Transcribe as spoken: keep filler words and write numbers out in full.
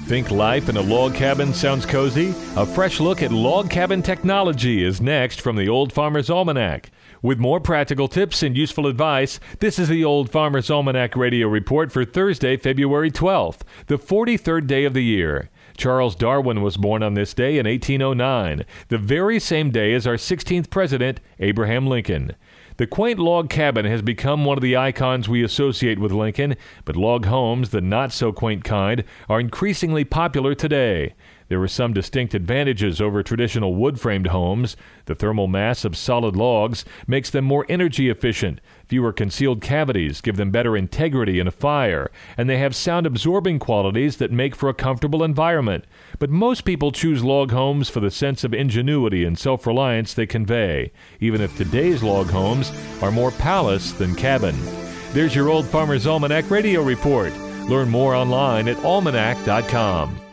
Think life in a log cabin sounds cozy? A fresh look at log cabin technology is next from the Old Farmer's Almanac. With more practical tips and useful advice, this is the Old Farmer's Almanac Radio Report for Thursday, February twelfth, the forty-third day of the year. Charles Darwin was born on this day in eighteen oh nine, the very same day as our sixteenth president, Abraham Lincoln. The quaint log cabin has become one of the icons we associate with Lincoln, but log homes, the not-so-quaint kind, are increasingly popular today. There are some distinct advantages over traditional wood-framed homes. The thermal mass of solid logs makes them more energy efficient. Fewer concealed cavities give them better integrity in a fire, and they have sound-absorbing qualities that make for a comfortable environment. But most people choose log homes for the sense of ingenuity and self-reliance they convey, even if today's log homes are more palace than cabin. There's your Old Farmer's Almanac Radio Report. Learn more online at almanac dot com.